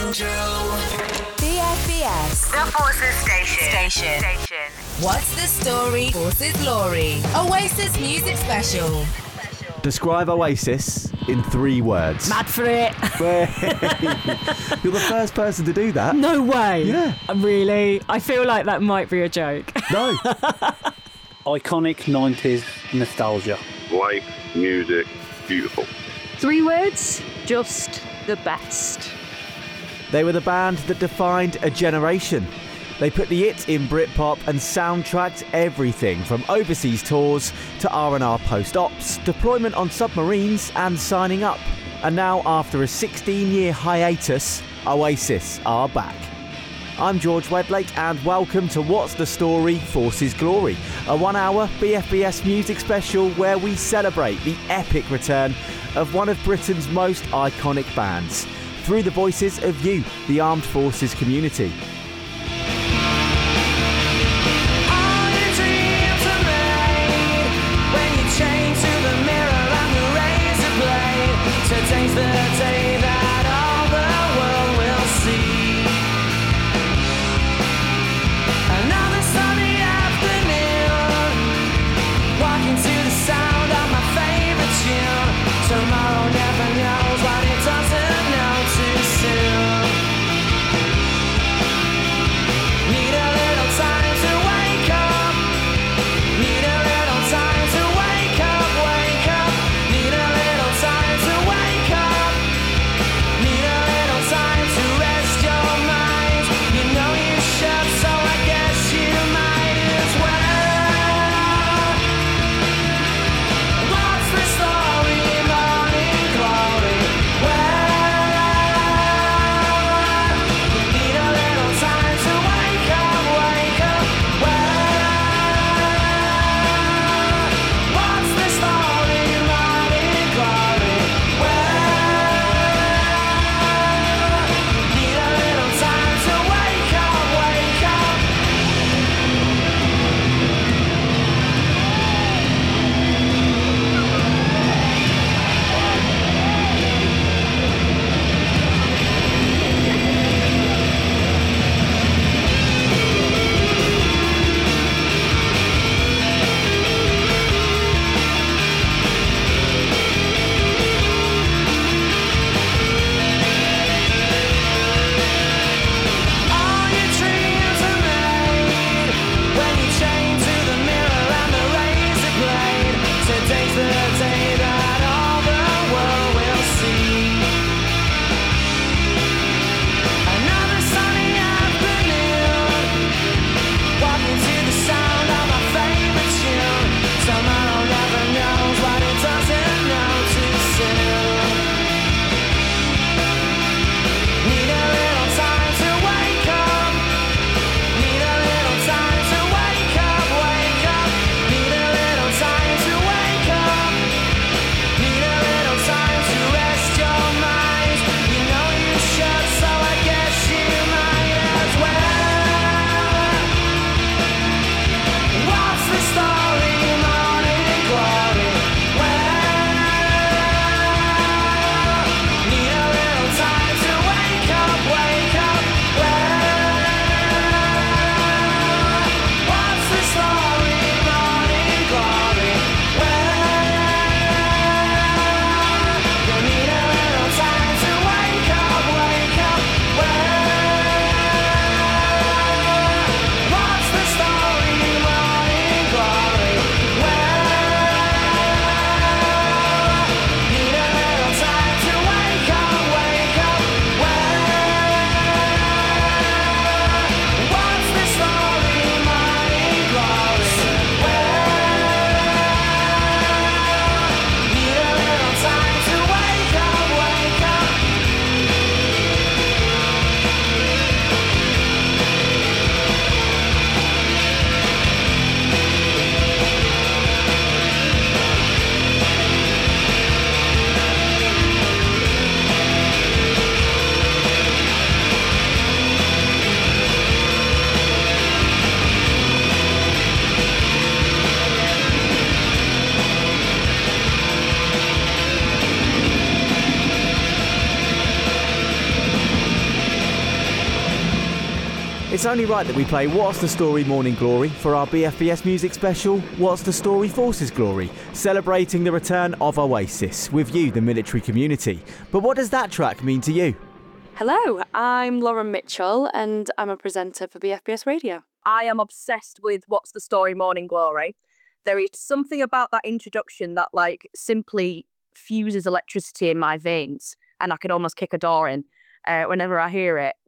BFBS. The Forces Station. What's the Story? Forces Glory. Oasis Music Special. Describe Oasis in 3 words. Mad for it. You're the first person to do that. No way. Yeah. Really? I feel like that might be a joke. No. Iconic 90s nostalgia. Light, music, beautiful. 3 words, just the best. They were the band that defined a generation. They put the it in Britpop and soundtracked everything from overseas tours to R&R post-ops, deployment on submarines and signing up. And now, after a 16-year hiatus, Oasis are back. I'm George Wedlake and welcome to What's the Story? Forces Glory, a 1-hour BFBS music special where we celebrate the epic return of one of Britain's most iconic bands through the voices of you, the armed forces community. Today's the day that all the world will see. Another sunny afternoon, walking to the sound of my favorite tune. Tomorrow never knows what it doesn't know too soon. It's only right that we play What's the Story Morning Glory for our BFBS music special, What's the Story Forces Glory, celebrating the return of Oasis with you, the military community. But what does that track mean to you? Hello, I'm Lauren Mitchell and I'm a presenter for BFBS Radio. I am obsessed with What's the Story Morning Glory. There is something about that introduction that simply fuses electricity in my veins and I can almost kick a door in whenever I hear it.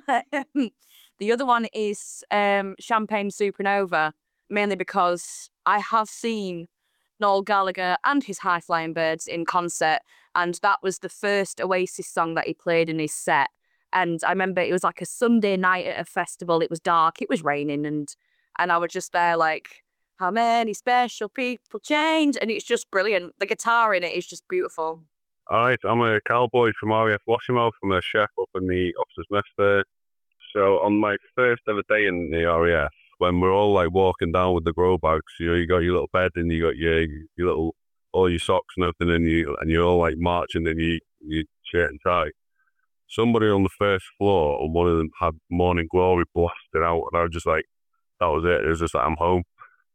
The other one is Champagne Supernova, mainly because I have seen Noel Gallagher and his High Flying Birds in concert, and that was the first Oasis song that he played in his set. And I remember it was like a Sunday night at a festival. It was dark, it was raining, and I was just there how many special people change? And it's just brilliant. The guitar in it is just beautiful. All right, I'm a cowboy from RAF Washimo, from a chef up in the officers' mess there. So on my first ever day in the RAF, when we're all walking down with the grow bags, you got your little bed and you got your little, all your socks and everything, and you're all marching in your shirt and tie. Somebody on the first floor, and one of them had Morning Glory blasted out, and I was just that was it. It was just I'm home.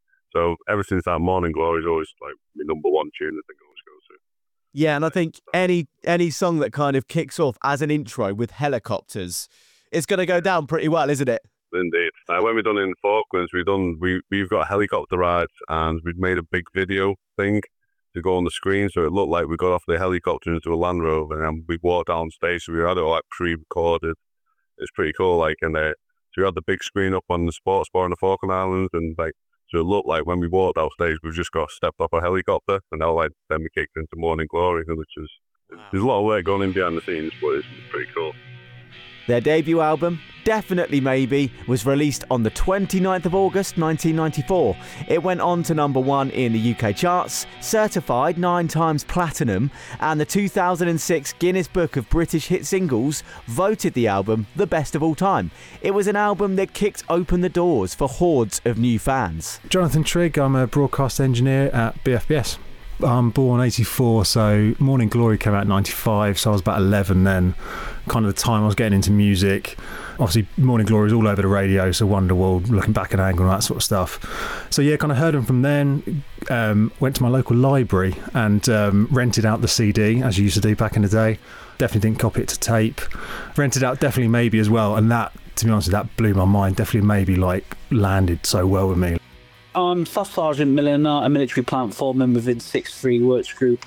So ever since that, Morning Glory is always my number one tune I think I always go to. Yeah, and I think any song that kind of kicks off as an intro with helicopters, it's going to go down pretty well, isn't it? Indeed. When we done in Falklands, we've got helicopter rides, and we've made a big video thing to go on the screen, so it looked like we got off the helicopter into a Land Rover, and we walked down stage, so we had it pre-recorded. It's pretty cool, and so we had the big screen up on the sports bar in the Falkland Islands, and so it looked like when we walked out stage, we've just got stepped off a helicopter, and now then we kicked into Morning Glory, which is there's a lot of work going in behind the scenes, but it's pretty cool. Their debut album, Definitely Maybe, was released on the 29th of August 1994. It went on to number 1 in the UK charts, certified 9 times platinum, and the 2006 Guinness Book of British Hit Singles voted the album the best of all time. It was an album that kicked open the doors for hordes of new fans. Jonathan Trigg, I'm a broadcast engineer at BFBS. I'm born 84, so Morning Glory came out in 95, so I was about 11 then, kind of the time I was getting into music. Obviously Morning Glory is all over the radio, so Wonderwall, Looking Back at Anger and that sort of stuff. So yeah, kind of heard them from then, went to my local library and rented out the CD, as you used to do back in the day. Definitely didn't copy it to tape. Rented out Definitely Maybe as well, and that, to be honest, that blew my mind. Definitely Maybe landed so well with me. I'm Staff Sergeant Milliner, a military plant foreman within 6-3 Works Group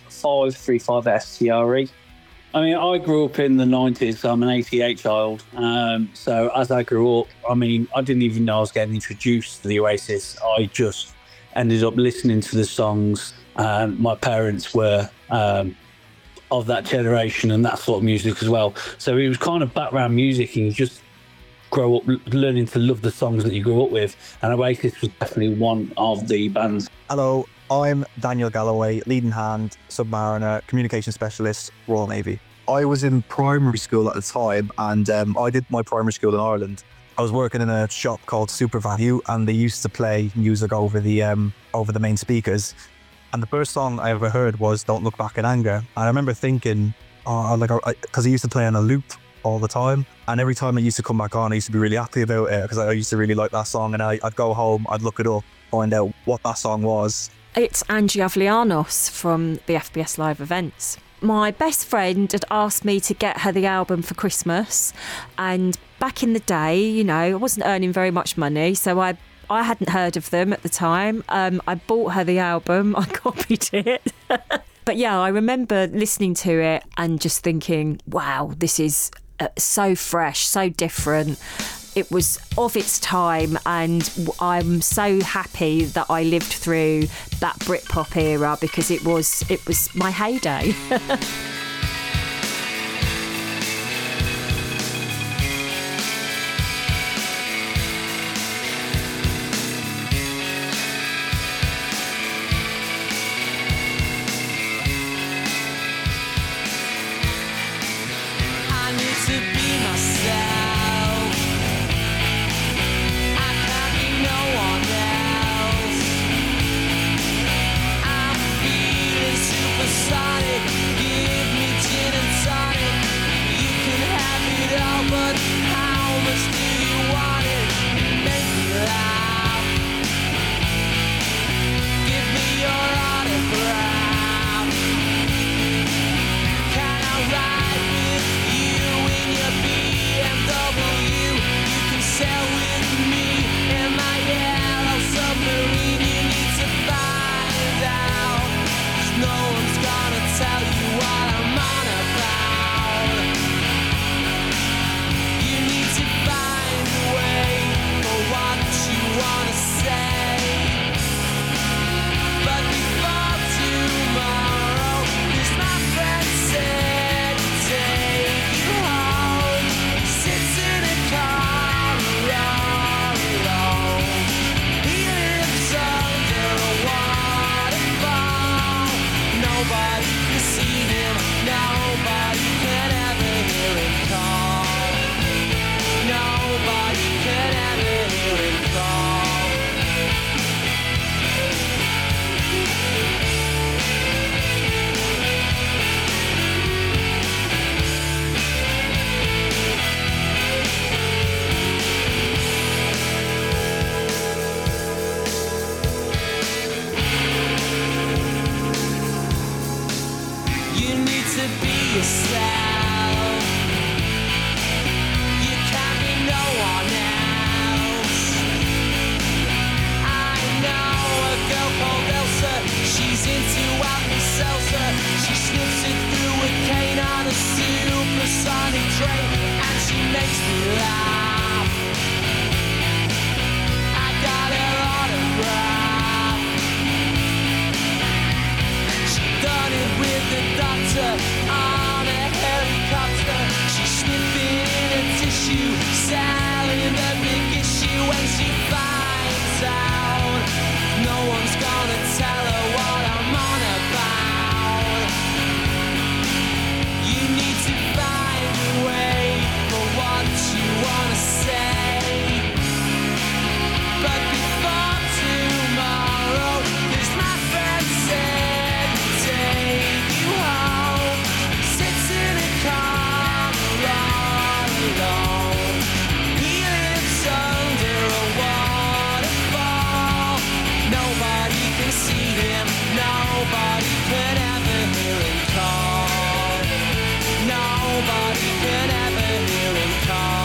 535 STRE. I grew up in the 90s, so I'm an 88 child. So as I grew up, I didn't even know I was getting introduced to the Oasis. I just ended up listening to the songs. My parents were of that generation and that sort of music as well. So it was kind of background music, and you just grow up learning to love the songs that you grew up with, and Oasis was definitely one of the bands. Hello, I'm Daniel Galloway, leading hand, submariner, communication specialist, Royal Navy. I was in primary school at the time, and I did my primary school in Ireland. I was working in a shop called Super Value, and they used to play music over the main speakers. And the first song I ever heard was Don't Look Back in Anger. And I remember thinking, because I used to play on a loop all the time, and every time it used to come back on, I used to be really happy about it because I used to really like that song, and I'd go home, I'd look it up, find out what that song was. It's Angie Avlianos from the FBS Live Events. My best friend had asked me to get her the album for Christmas, and back in the day, I wasn't earning very much money, so I hadn't heard of them at the time. I bought her the album, I copied it. But yeah, I remember listening to it and just thinking, wow, this is so fresh, so different. It was of its time, and I'm so happy that I lived through that Britpop era because it was my heyday. Supersonic, give yourself. You can't be no one else. I know a girl called Elsa. She's into Alka-Seltzer. She sniffs it through a cane on a supersonic train, and she makes me laugh. I got her autograph. She done it with the doctor on a helicopter. She's sniffing in a tissue, selling the big issue when she finds out. No one's gonna tell her what I'm on about. You need to find a way for what you wanna say. But before tomorrow, 'cause my friend said take you home. Sits in a car all alone. He lives under a waterfall. Nobody can see him. Nobody can ever hear him call. Nobody can ever hear him call.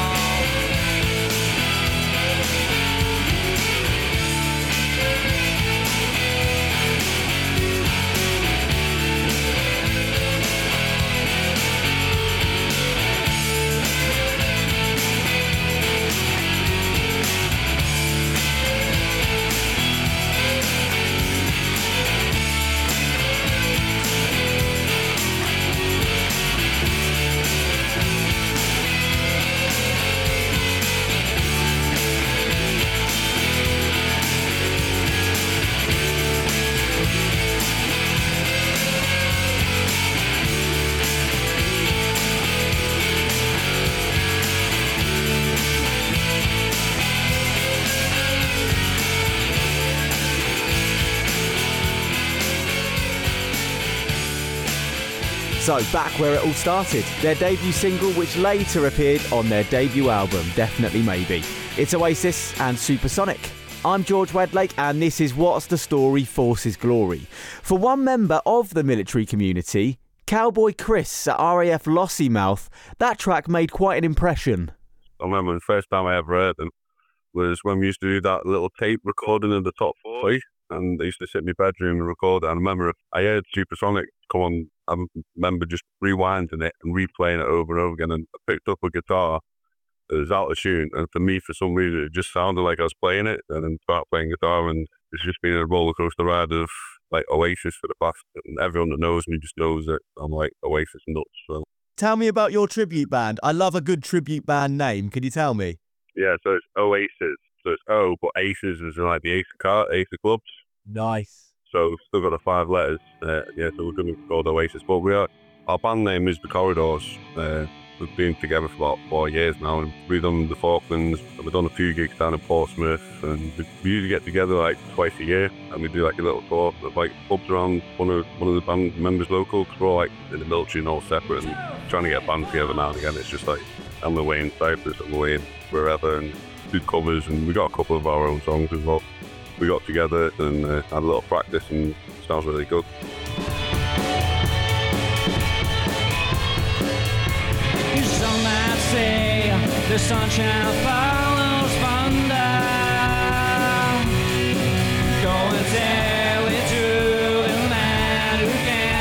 So, back where it all started, their debut single, which later appeared on their debut album, Definitely Maybe. It's Oasis and Supersonic. I'm George Wedlake, and this is What's the Story Forces Glory. For one member of the military community, Cowboy Chris at RAF Lossiemouth, that track made quite an impression. I remember the first time I ever heard them was when we used to do that little tape recording of the top 40, and they used to sit in my bedroom and record it. And I remember I heard Supersonic come on. I remember just rewinding it and replaying it over and over again, and I picked up a guitar that was out of tune, and for me, for some reason, it just sounded like I was playing it, and then started playing guitar, and it's just been a roller coaster ride of like Oasis for the past, and everyone that knows me just knows that I'm like Oasis nuts. So. Tell me about your tribute band. I love a good tribute band name. Can you tell me? Yeah, so it's Oasis. So it's O, but Aces is like the Ace of Clubs. Nice. So we've still got the 5 letters. So we're going to be called Oasis. But our band name is The Corridors. We've been together for about 4 years now, and we've done the Falklands, and we've done a few gigs down in Portsmouth, and we usually get together like twice a year, and we do like a little tour of like pubs around one of the band members local, because we're all like in the military and all separate, and trying to get a band together now and again. It's just like I'm away in Cyprus, I'm away in wherever, and do covers, and we got a couple of our own songs as well. We got together and had a little practice, and it sounds really good. Some might say the sunshine follows thunder. Go and tell it to the man who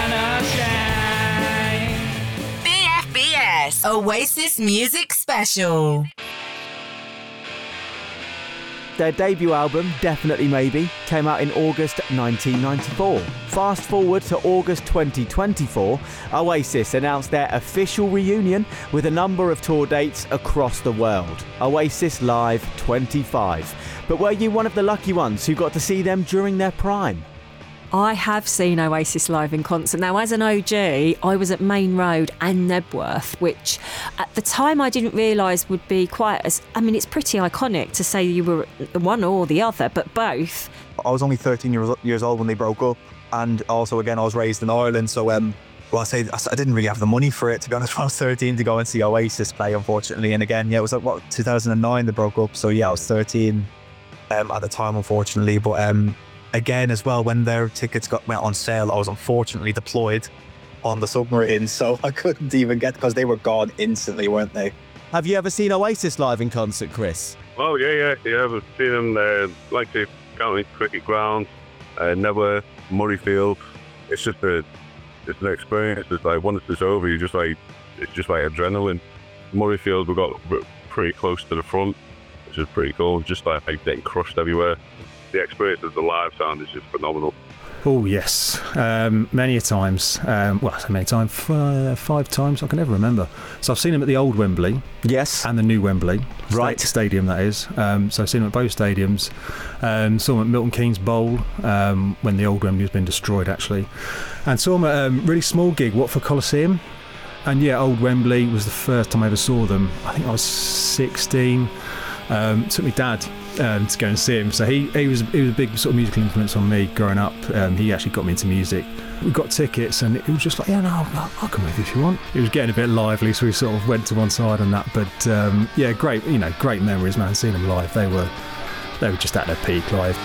cannot shine. BFBS Oasis Music Special. Their debut album, Definitely Maybe, came out in August 1994. Fast forward to August 2024, Oasis announced their official reunion with a number of tour dates across the world. Oasis Live 25. But were you one of the lucky ones who got to see them during their prime? I have seen Oasis live in concert. Now, as an OG, I was at Main Road and Nebworth, which at the time I didn't realise would be quite as... I mean, it's pretty iconic to say you were one or the other, but both. I was only 13 years old when they broke up, and also, again, I was raised in Ireland, so I didn't really have the money for it, to be honest, when I was 13 to go and see Oasis play, unfortunately. And again, it was like, 2009 they broke up, so yeah, I was 13 at the time, unfortunately. But again, as well, when their tickets went on sale, I was unfortunately deployed on the submarine, so I couldn't even get, because they were gone instantly, weren't they? Have you ever seen Oasis live in concert, Chris? Oh, yeah. I've seen them there, like the County Cricket Ground, Networth, Murrayfield. It's just it's an experience. It's like, once it's over, it's just like adrenaline. Murrayfield, we got pretty close to the front, which is pretty cool. Just like getting crushed everywhere. The experience of the live sound is just phenomenal. Oh, yes. Many a times. Well, I say many times, 5 times, I can never remember. So I've seen him at the old Wembley. Yes. And the new Wembley. Right. Stadium, that is. So I've seen him at both stadiums. Saw him at Milton Keynes Bowl, when the old Wembley has been destroyed, actually. And saw him at a really small gig, Watford Coliseum. And yeah, old Wembley was the first time I ever saw them. I think I was 16. Took my dad to go and see him. So he was a big sort of musical influence on me growing up. He actually got me into music. We got tickets and it was just like, yeah, no, I'll come with you if you want. It was getting a bit lively, so we sort of went to one side on that. But yeah, great memories, man. Seeing them live, they were just at their peak live.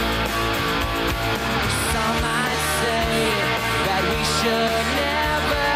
Some might say that we should never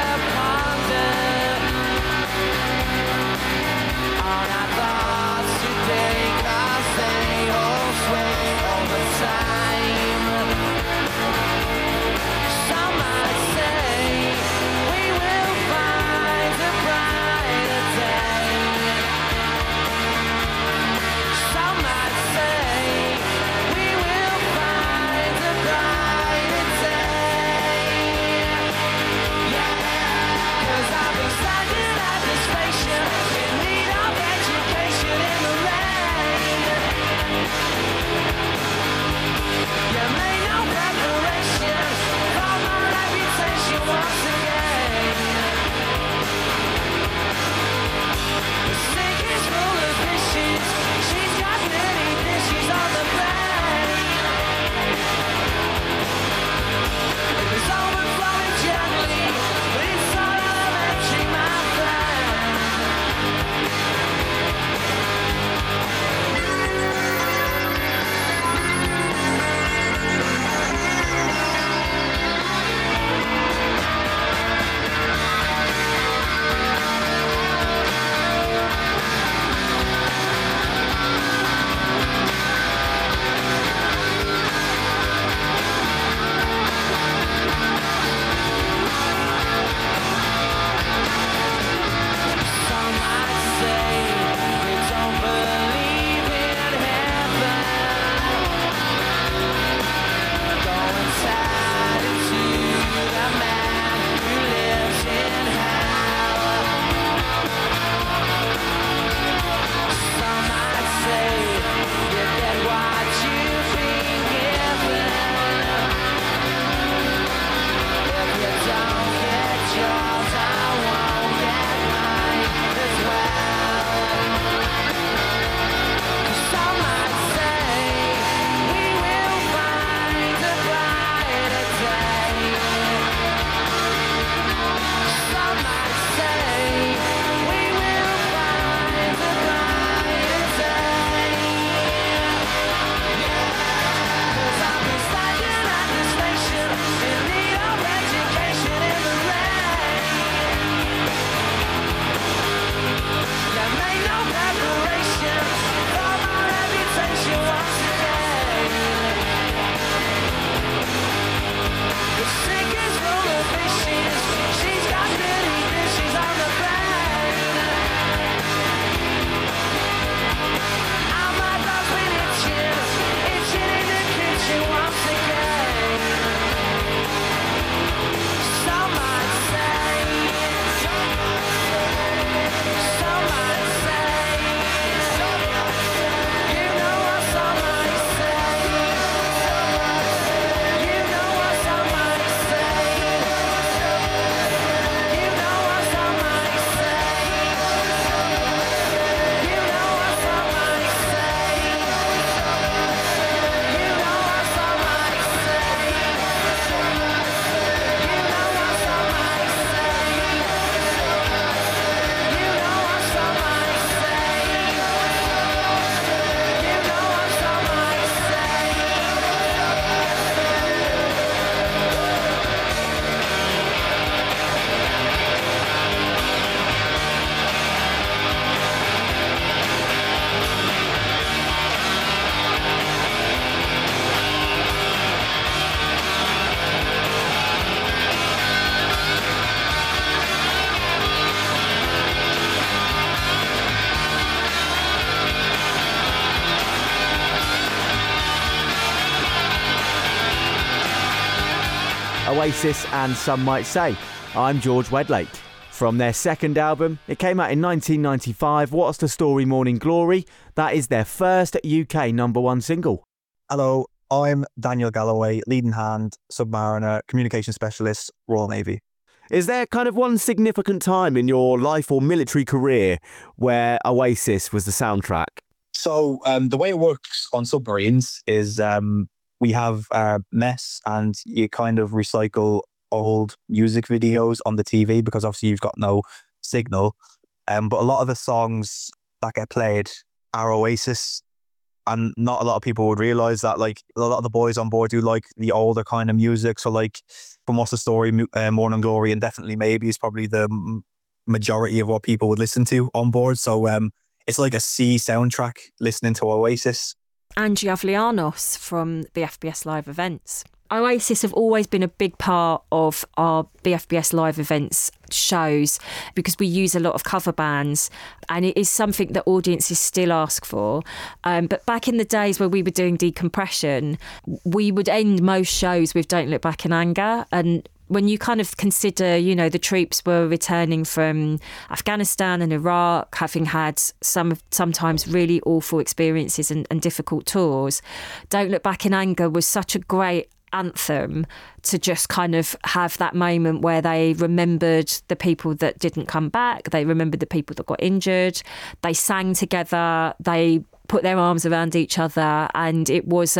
Oasis and Some Might Say. I'm George Wedlake. From their second album, it came out in 1995, What's the Story Morning Glory. That is their first UK #1 single. Hello, I'm Daniel Galloway, leading hand, submariner, communication specialist, Royal Navy. Is there kind of one significant time in your life or military career where Oasis was the soundtrack? So the way it works on submarines is we have our mess and you kind of recycle old music videos on the TV because obviously you've got no signal. But a lot of the songs that get played are Oasis, and not a lot of people would realise that. Like, a lot of the boys on board do like the older kind of music. So like from What's the Story, Morning Glory, and Definitely Maybe is probably the majority of what people would listen to on board. So it's like a C soundtrack listening to Oasis. Angie Avlianos from BFBS Live Events. Oasis have always been a big part of our BFBS Live Events shows because we use a lot of cover bands, and it is something that audiences still ask for. But back in the days where we were doing Decompression, we would end most shows with Don't Look Back in Anger. And when you kind of consider, you know, the troops were returning from Afghanistan and Iraq, having had sometimes really awful experiences and difficult tours, Don't Look Back in Anger was such a great anthem to just kind of have that moment where they remembered the people that didn't come back, they remembered the people that got injured, they sang together, they put their arms around each other, and it was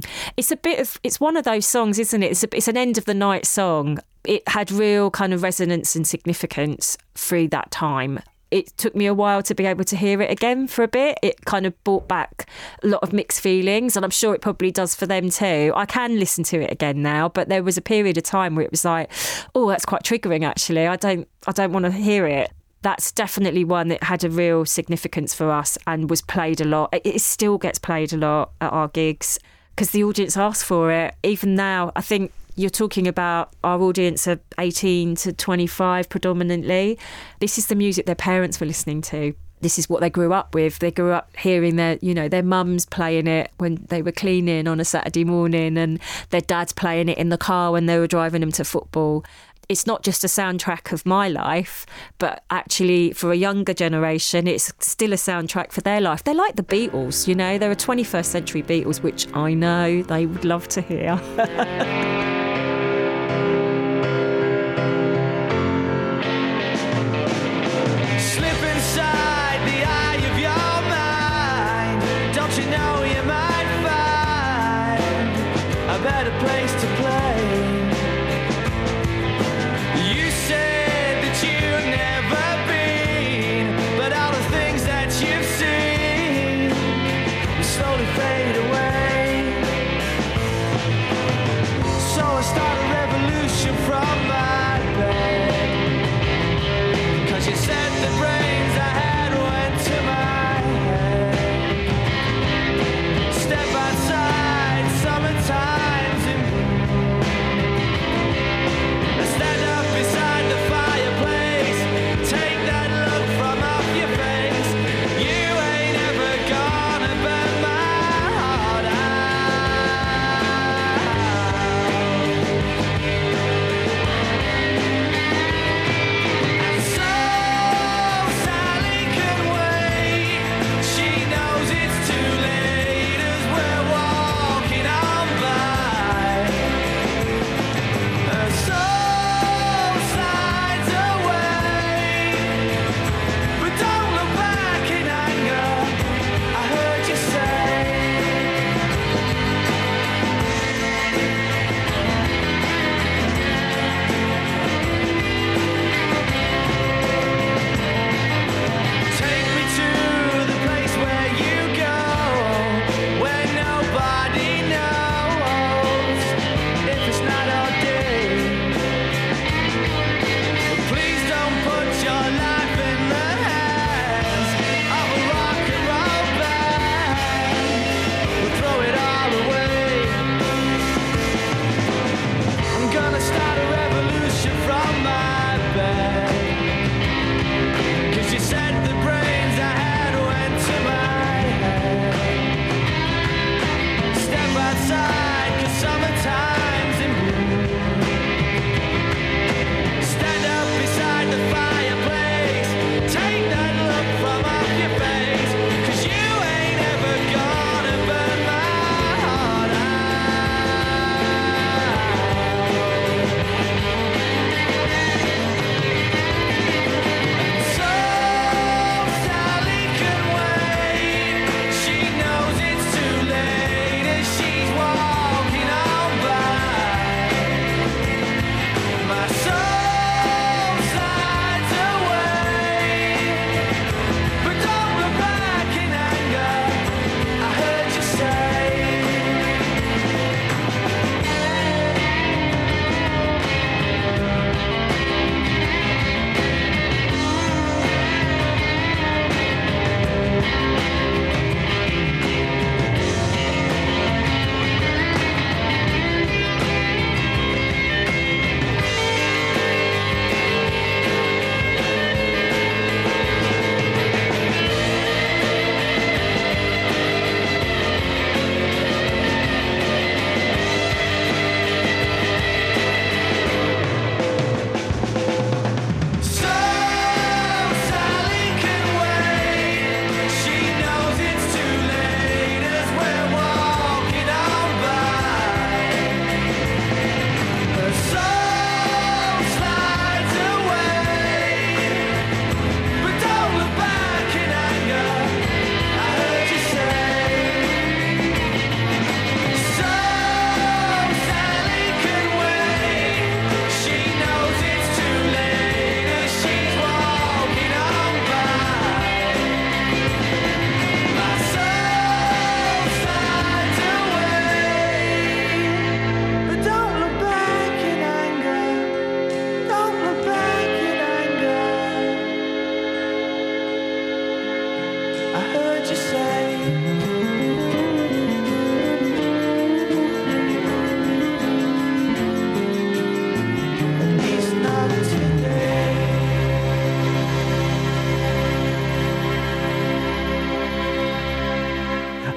it's one of those songs, isn't it? It's an end of the night song. It had real kind of resonance and significance through that time. It took me a while to be able to hear it again for a bit. It kind of brought back a lot of mixed feelings, and I'm sure it probably does for them too. I can listen to it again now, but there was a period of time where it was like, oh, that's quite triggering actually. I don't want to hear it. That's definitely one that had a real significance for us and was played a lot. It still gets played a lot at our gigs because the audience asks for it. Even now, I think you're talking about our audience of 18 to 25 predominantly. This is the music their parents were listening to. This is what they grew up with. They grew up hearing their mums playing it when they were cleaning on a Saturday morning, and their dads playing it in the car when they were driving them to football. It's not just a soundtrack of my life, but actually for a younger generation, it's still a soundtrack for their life. They're like the Beatles, you know, they're a 21st century Beatles, which I know they would love to hear.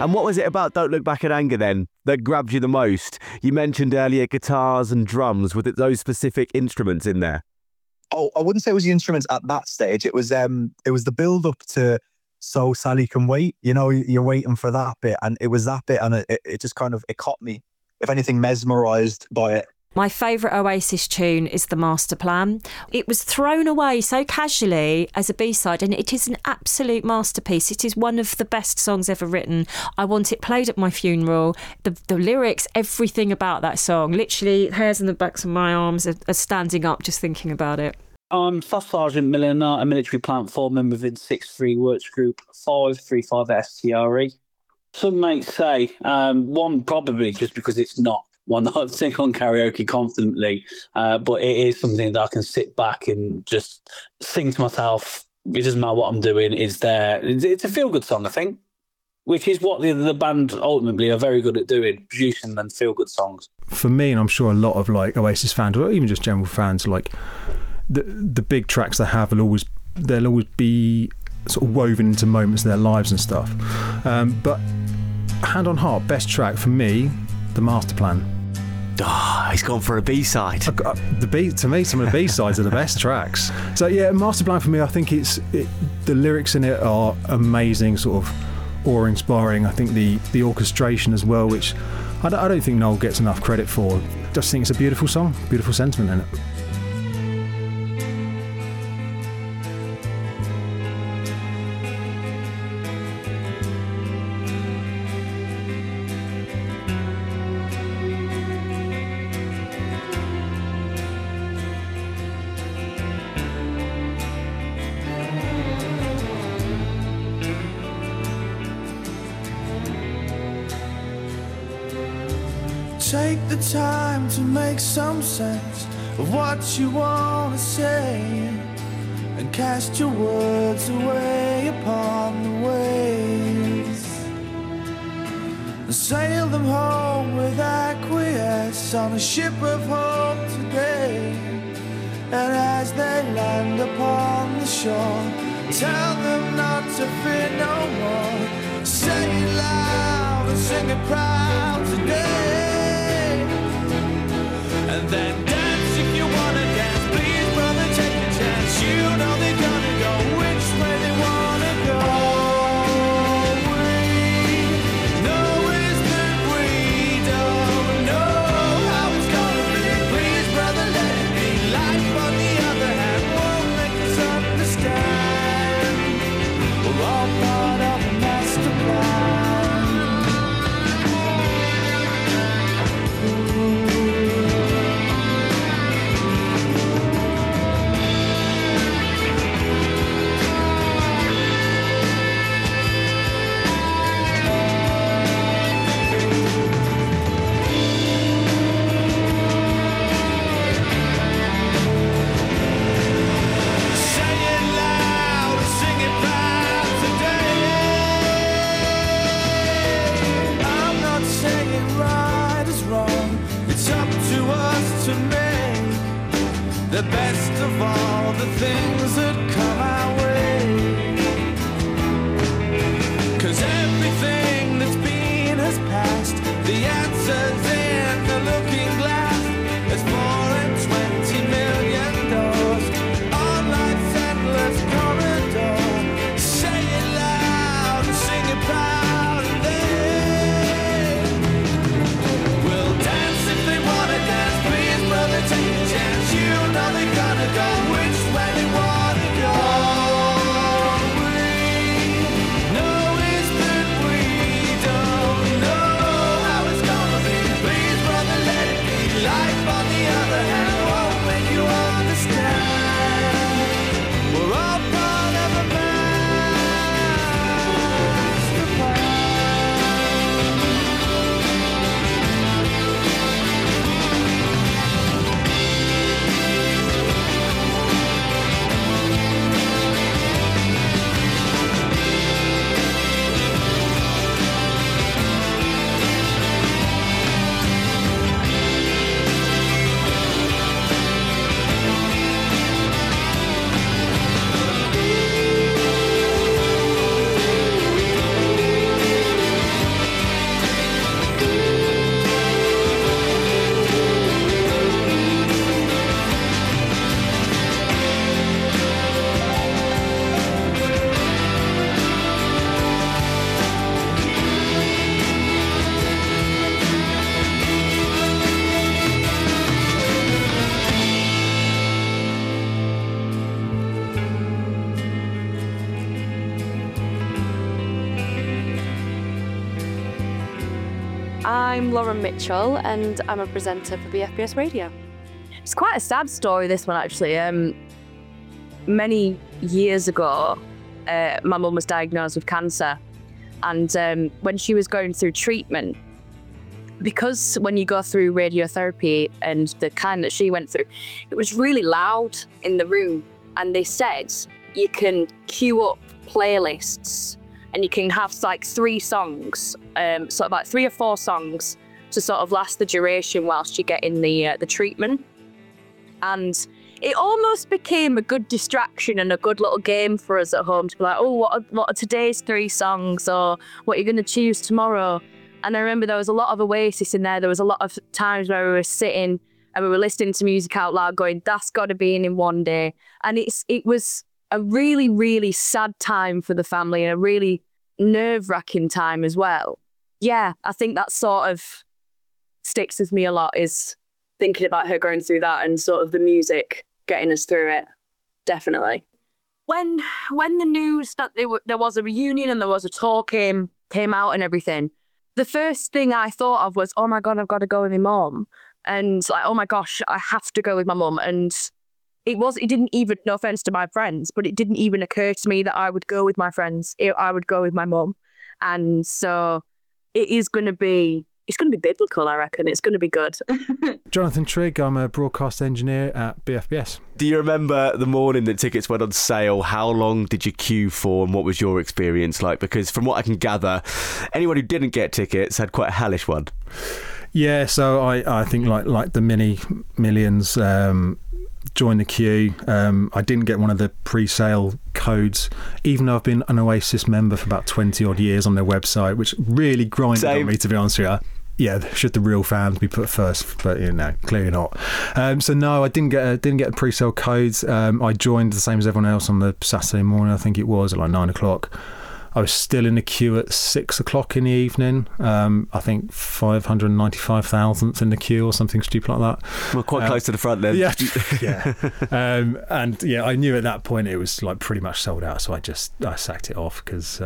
And what was it about Don't Look Back in Anger then that grabbed you the most? You mentioned earlier guitars and drums. Was it those specific instruments in there? Oh, I wouldn't say it was the instruments at that stage. It was the build up to So Sally Can Wait. You know, you're waiting for that bit, and it was that bit, and it just kind of, it caught me, if anything, mesmerised by it. My favourite Oasis tune is The Master Plan. It was thrown away so casually as a B-side, and it is an absolute masterpiece. It is one of the best songs ever written. I want it played at my funeral. The lyrics, everything about that song, literally hairs on the backs of my arms are standing up just thinking about it. I'm Staff Sergeant Milliner, a military plant foreman within 6-3 Works Group 535 STRE. Some may say, one probably just because it's not one that I sing on karaoke confidently, but it is something that I can sit back and just sing to myself. It doesn't matter what I'm doing. It's there. It's a feel-good song, I think, which is what the band ultimately are very good at doing, producing and feel-good songs. For me, and I'm sure a lot of like Oasis fans, or even just general fans, like the big tracks they have, they'll always be sort of woven into moments of their lives and stuff. But hand on heart, best track for me, The Master Plan. He's gone for a B-side. To me, some of the B-sides are the best tracks. So yeah, Master Plan for me, I think the lyrics in it are amazing, sort of awe-inspiring. I think the orchestration as well, which I don't think Noel gets enough credit for. Just think it's a beautiful song, beautiful sentiment in it. Take the time to make some sense of what you want to say, and cast your words away upon the waves, and sail them home with acquiesce on a ship of hope today. And as they land upon the shore, tell them not to fear no more. Say it loud and sing it proud today. And then dance if you wanna dance. Please, brother, take a chance. You know they're gonna go which way they wanna go. We know is that we don't know how it's gonna be. Please, brother, let it be. Life, on the other hand, won't make us understand. We're all part of a master plan. The best of all the things that come our way. 'Cause everything that's been has passed. The answer's in the looking glass. There's 420 million doors on life's endless corridor. Say it loud and sing it proud, and they will dance if they wanna dance. Please, brother, take a chance. You know they're gonna go which way they wanna go. We know is that we don't know how it's gonna be. I'm Lauren Mitchell and I'm a presenter for BFBS Radio. It's quite a sad story, this one, actually. Many years ago, my mum was diagnosed with cancer. And when she was going through treatment, because when you go through radiotherapy and the kind that she went through, it was really loud in the room. And they said you can queue up playlists and you can have like 3 songs, sort of like 3 or 4 songs to sort of last the duration whilst you're getting the treatment. And it almost became a good distraction and a good little game for us at home to be like, oh, what are today's 3 songs, or what are you going to choose tomorrow? And I remember there was a lot of Oasis in there. There was a lot of times where we were sitting and we were listening to music out loud going, that's got to be in One Day. And it was a really, really sad time for the family and a really nerve-wracking time as well. Yeah, I think that sort of sticks with me a lot, is thinking about her going through that and sort of the music getting us through it. Definitely. When the news that there was a reunion and there was a tour came out and everything, the first thing I thought of was, oh my God, I've got to go with my mum. And like, oh my gosh, I have to go with my mum. And it didn't even, no offense to my friends, but it didn't even occur to me that I would go with my friends. I would go with my mum. And so it's going to be biblical, I reckon. It's going to be good. Jonathan Trigg, I'm a broadcast engineer at BFBS. Do you remember the morning that tickets went on sale? How long did you queue for, and what was your experience like? Because from what I can gather, anyone who didn't get tickets had quite a hellish one. Yeah, so I think like the millions joined the queue. I didn't get one of the pre-sale codes, even though I've been an Oasis member for about 20 odd years on their website, which really grinded on me, to be honest with you. Yeah, should the real fans be put first? But clearly not. So no, I didn't get pre-sale codes. I joined the same as everyone else on the Saturday morning. I think it was at like 9 o'clock. I was still in the queue at 6 o'clock in the evening. I think 595,000th in the queue or something stupid like that. Well, quite close to the front then. Yeah, yeah. And yeah, I knew at that point it was like pretty much sold out, so I sacked it off because,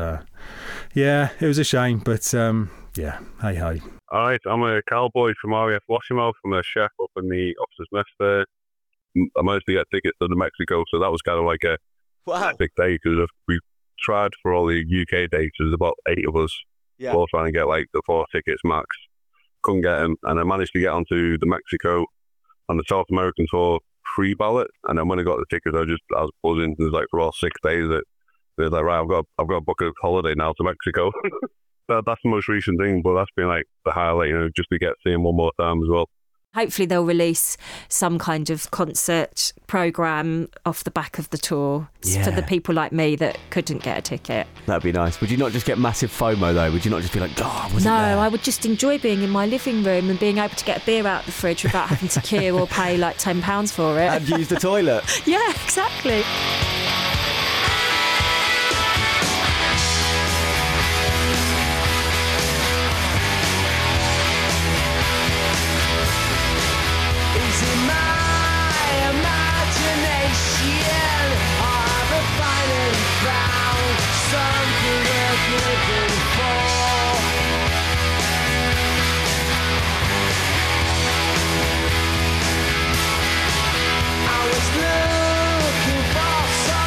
yeah, it was a shame. But yeah, hey ho. All right, I'm a cowboy from RAF Washimo, from a chef up in the officers' mess there. I managed to get tickets to New Mexico, so that was kind of like a big day because we tried for all the UK dates. There's about 8 of us, all trying to get like the 4 tickets max. Couldn't get them, and I managed to get onto the Mexico and the South American tour free ballot. And then when I got the tickets, I was buzzing. It was like for all 6 days that they're like, right, I've got to book a holiday now to Mexico. That's the most recent thing, but that's been like the highlight, just to get seeing one more time as well. Hopefully they'll release some kind of concert programme off the back of the tour for the people like me that couldn't get a ticket. That'd be nice. Would you not just get massive FOMO though? Would you not just be like, oh, was it there? No, I would just enjoy being in my living room and being able to get a beer out of the fridge without having to queue or pay like £10 for it. And use the toilet. Yeah, exactly. Looking for some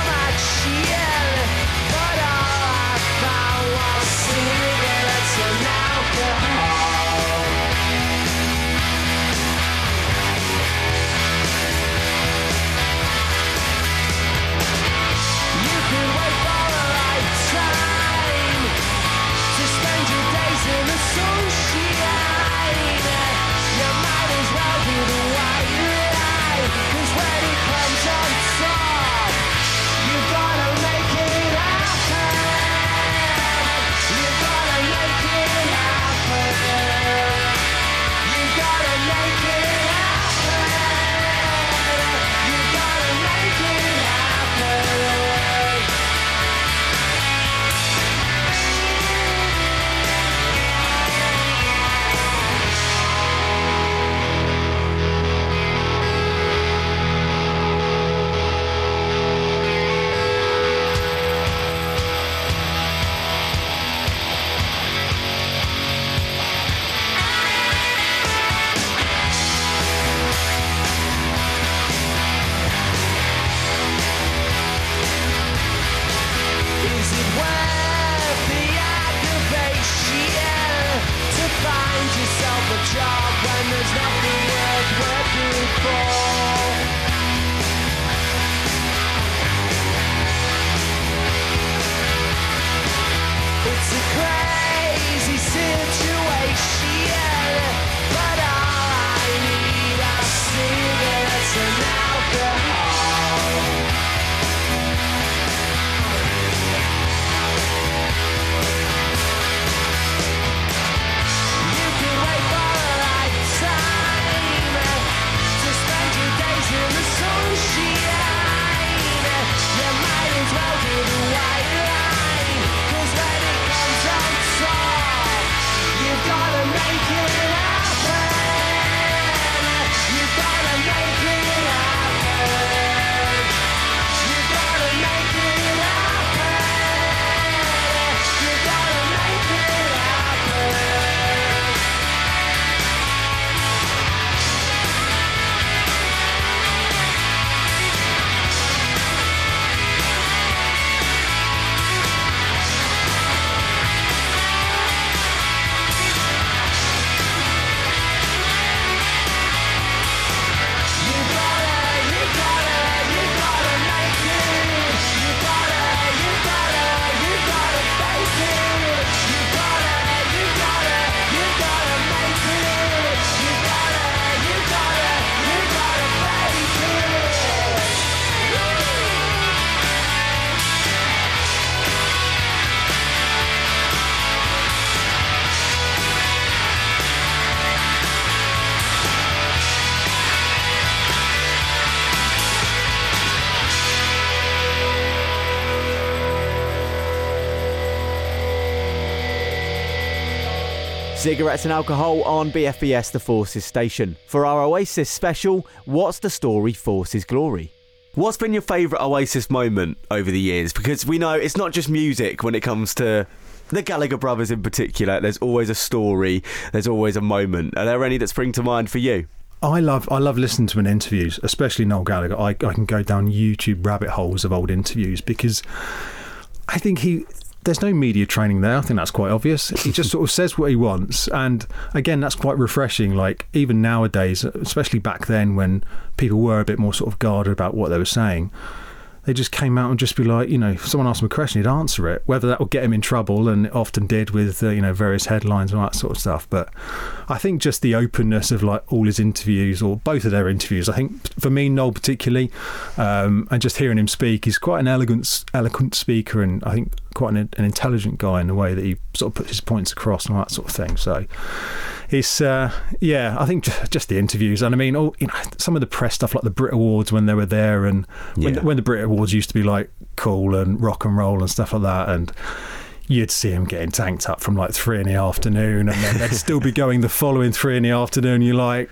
Cigarettes and alcohol on BFBS, the Forces station. For our Oasis special, What's the Story, Forces Glory? What's been your favourite Oasis moment over the years? Because we know it's not just music when it comes to the Gallagher brothers in particular. There's always a story, there's always a moment. Are there any that spring to mind for you? I love listening to interviews, especially Noel Gallagher. I can go down YouTube rabbit holes of old interviews because I think there's no media training there. I think that's quite obvious. He just sort of says what he wants. And again, that's quite refreshing. Like even nowadays, especially back then when people were a bit more sort of guarded about what they were saying, they just came out and just be like, if someone asked him a question, he'd answer it, whether that would get him in trouble, and it often did with, various headlines and all that sort of stuff. But I think just the openness of like all his interviews, or both of their interviews, I think for me, Noel particularly, and just hearing him speak, he's quite an eloquent speaker, and I think quite an intelligent guy in the way that he sort of puts his points across and all that sort of thing. So it's I think just the interviews, and I mean some of the press stuff like the Brit Awards when they were there, and when the Brit Awards used to be like cool and rock and roll and stuff like that, and you'd see him getting tanked up from like 3 PM, and then they'd still be going the following 3 PM. You're like,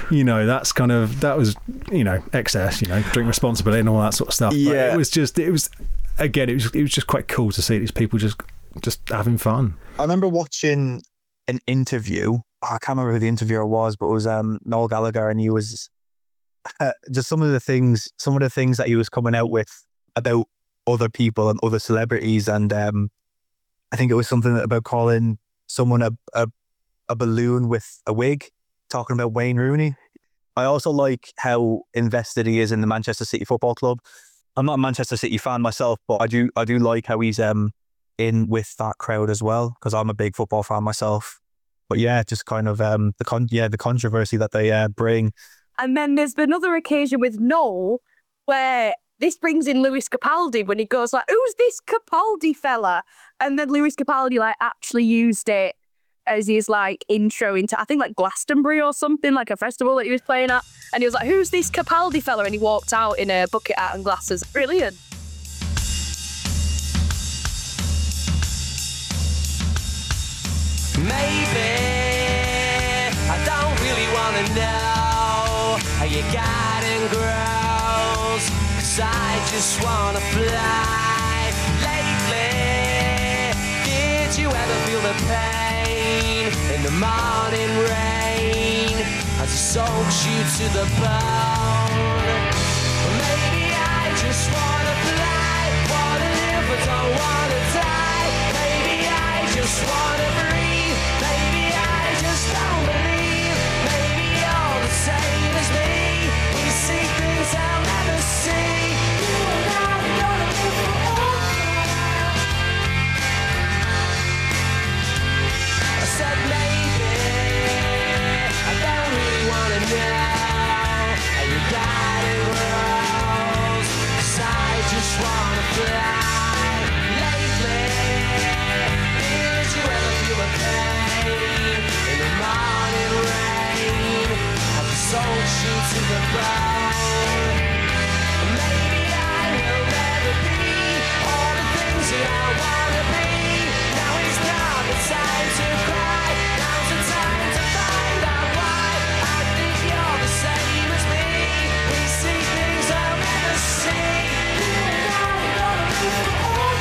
that was excess, drink responsibly and all that sort of stuff. Yeah, but it was just quite cool to see these people just having fun. I remember watching an interview. I can't remember who the interviewer was, but it was Noel Gallagher, and he was just some of the things that he was coming out with about other people and other celebrities, and I think it was something about calling someone a balloon with a wig, talking about Wayne Rooney. I also like how invested he is in the Manchester City Football Club. I'm not a Manchester City fan myself, but I do like how he's in with that crowd as well, because I'm a big football fan myself. But yeah, just kind of the controversy that they bring. And then there's another occasion with Noel where this brings in Lewis Capaldi when he goes like, "Who's this Capaldi fella?" And then Lewis Capaldi like actually used it as his like intro into, I think, like Glastonbury or something, like a festival that he was playing at. And he was like, "Who's this Capaldi fella?" And he walked out in a bucket hat and glasses. Brilliant. Maybe I don't really want to know how your garden grows, 'cause I just want to fly. Lately, did you ever feel the pain in the morning rain as it soaks you to the bone? Maybe I just want to fly, want to live but don't want to die. Maybe I just want to breathe. Maybe I just don't believe. Maybe you're the same as me. We see things I'll never see. You and I are gonna live forever. I said maybe I don't really wanna know how you got it rose, 'cause I just wanna fly. Lately, did you ever feel the pain in the morning rain as it soaks you to the bone? Maybe I will never be all the things that I wanna be. Now is not the time to cry. Now's the time to find out why. I think you're the same as me. We see things I'll never see. You and I are gonna live forever.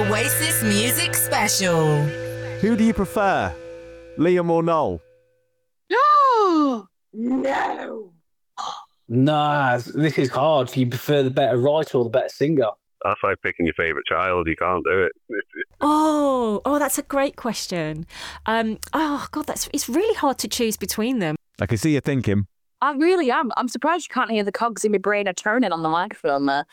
Oasis Music Special. Who do you prefer, Liam or Noel? No! Nah, this is hard. Do you prefer the better writer or the better singer? That's like picking your favourite child. You can't do it. Oh, that's a great question. It's really hard to choose between them. I can see you thinking. I really am. I'm surprised you can't hear the cogs in my brain are turning on the microphone there.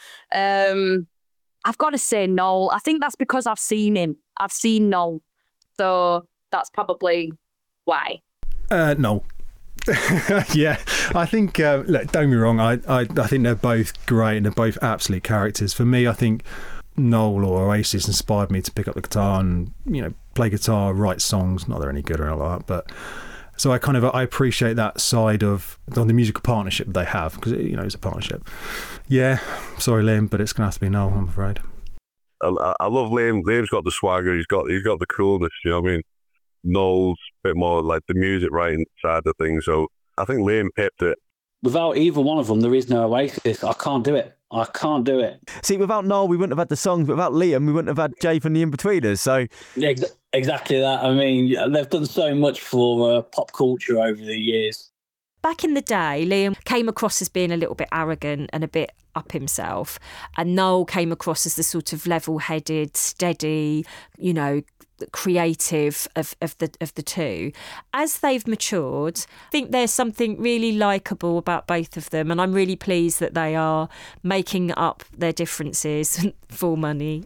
I've got to say Noel. I think that's because I've seen him. I've seen Noel. So that's probably why. No. Yeah, I think, look, don't get me wrong, I think they're both great and they're both absolute characters. For me, I think Noel or Oasis inspired me to pick up the guitar and, play guitar, write songs. Not they're any good or anything like that, but so I appreciate that side of the musical partnership they have, because, it's a partnership. Yeah, sorry, Liam, but it's going to have to be Noel, I'm afraid. I love Liam. Liam's got the swagger. He's got the coolness. You know what I mean? Noel's a bit more like the music writing side of things. So I think Liam pipped it. Without either one of them, there is no Oasis. I can't do it. See, without Noel, we wouldn't have had the songs. Without Liam, we wouldn't have had Jay from the In-Betweeners. So exactly that. I mean, they've done so much for pop culture over the years. Back in the day, Liam came across as being a little bit arrogant and a bit up himself, and Noel came across as the sort of level-headed, steady, creative of the two. As they've matured, I think there's something really likeable about both of them, and I'm really pleased that they are making up their differences for money.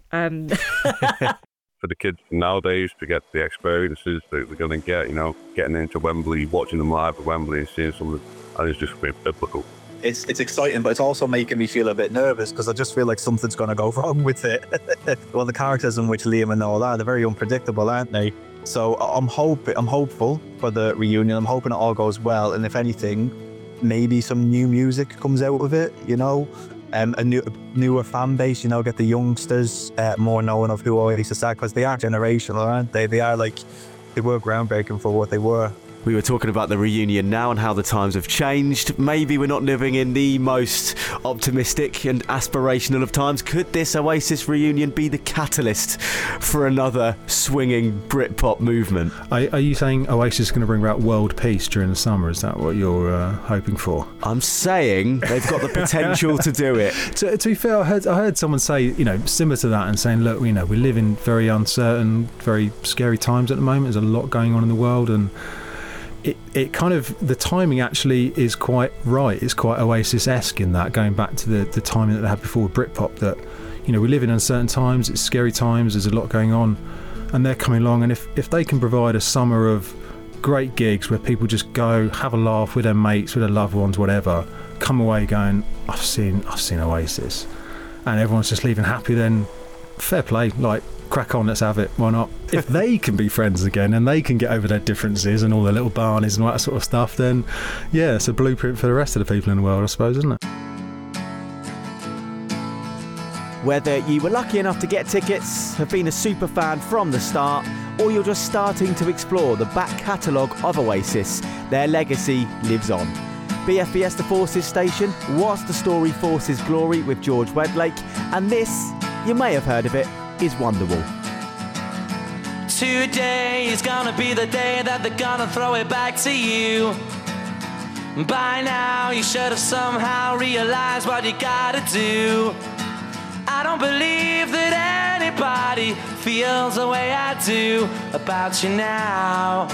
For the kids nowadays to get the experiences that they're going to get, getting into Wembley, watching them live at Wembley and seeing something, and it's just been biblical. It's exciting, but it's also making me feel a bit nervous because I just feel like something's going to go wrong with it. Well, the characters in which Liam and Noel are, they're very unpredictable, aren't they? So I'm hopeful for the reunion. I'm hoping it all goes well, and if anything, maybe some new music comes out of it. A newer fan base. Get the youngsters more knowing of who Oasis are, because they are generational, aren't they? They were groundbreaking for what they were. We were talking about the reunion now and how the times have changed. Maybe we're not living in the most optimistic and aspirational of times. Could this Oasis reunion be the catalyst for another swinging Britpop movement? Are you saying Oasis is going to bring about world peace during the summer? Is that what you're hoping for? I'm saying they've got the potential to do it. To be fair, I heard someone say, similar to that, and saying, look, we live in very uncertain, very scary times at the moment. There's a lot going on in the world, and it kind of, the timing actually is quite right. It's quite Oasis-esque in that, going back to the timing that they had before with Britpop, that, we live in uncertain times, it's scary times, there's a lot going on, and they're coming along, and if they can provide a summer of great gigs where people just go, have a laugh with their mates, with their loved ones, whatever, come away going, I've seen Oasis, and everyone's just leaving happy, then fair play, crack on, let's have it, why not? If they can be friends again and they can get over their differences and all their little barneys and all that sort of stuff, then yeah, it's a blueprint for the rest of the people in the world, I suppose, isn't it? Whether you were lucky enough to get tickets, have been a super fan from the start, or you're just starting to explore the back catalogue of Oasis, their legacy lives on. BFBS The Forces station, What's the Story Forces Glory with George Wedlake, and this, you may have heard of it, is Wonderwall. Today is gonna be the day that they're gonna throw it back to you. By now you should have somehow realized what you gotta do. I don't believe that anybody feels the way I do about you now.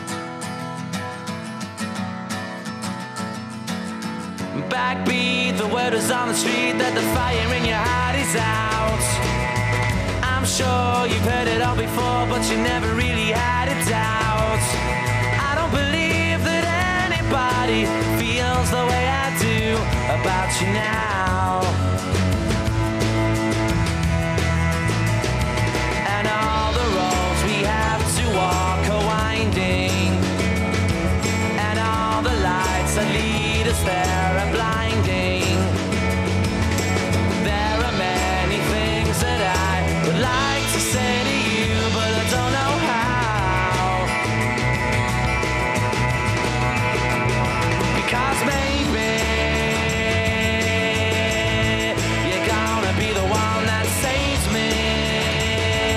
Backbeat, the word is on the street that the fire in your heart is out. I'm sure you've heard it all before, but you never really had a doubt. I don't believe that anybody feels the way I do about you now. And all the roads we have to walk are winding, and all the lights that lead us there are blinding. There are many things that I would like to say to you, but I don't know how. Because maybe you're gonna be the one that saves me.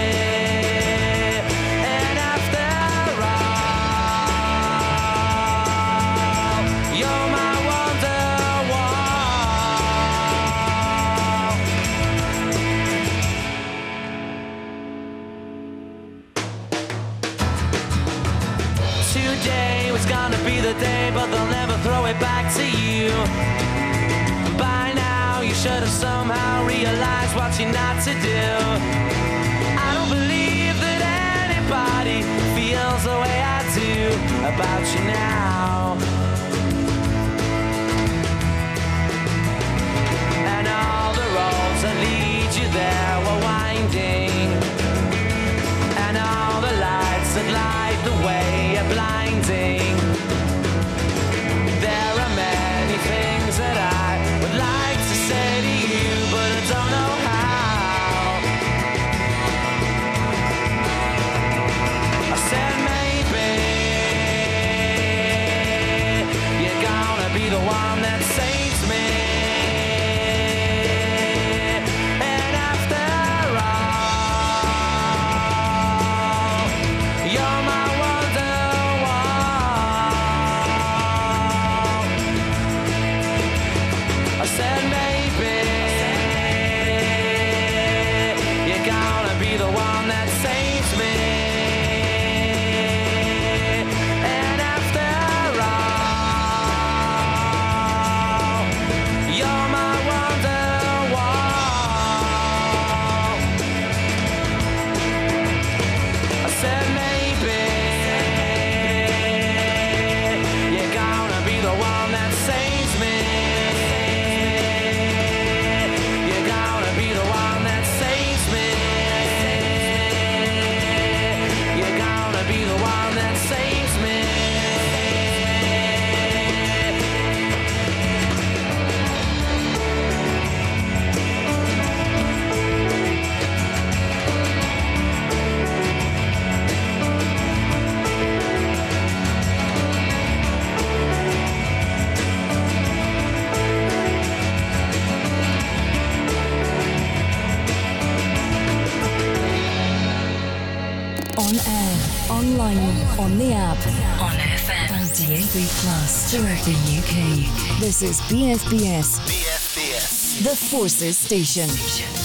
gonna be the day, but they'll never throw it back to you. By now, you should have somehow realized what you're not to do. I don't believe that anybody feels the way I do about you now. And all the roads that lead you there were winding, and all the lights that light the way are blinding. There are many things that I would like to say to you, but I don't know how. I said maybe you're gonna be the one that saves me. And after all, you're my Wonderwall. I said maybe you're gonna be the one that saves me. And after all, you're my Wonderwall. I said maybe you're gonna be the one that saves me. You're gonna be the one that saves me. You're gonna be the one that saves me. On air, online, on the app, on FM, and DAB+ throughout the UK. This is BFBS. BFBS. The Forces Station.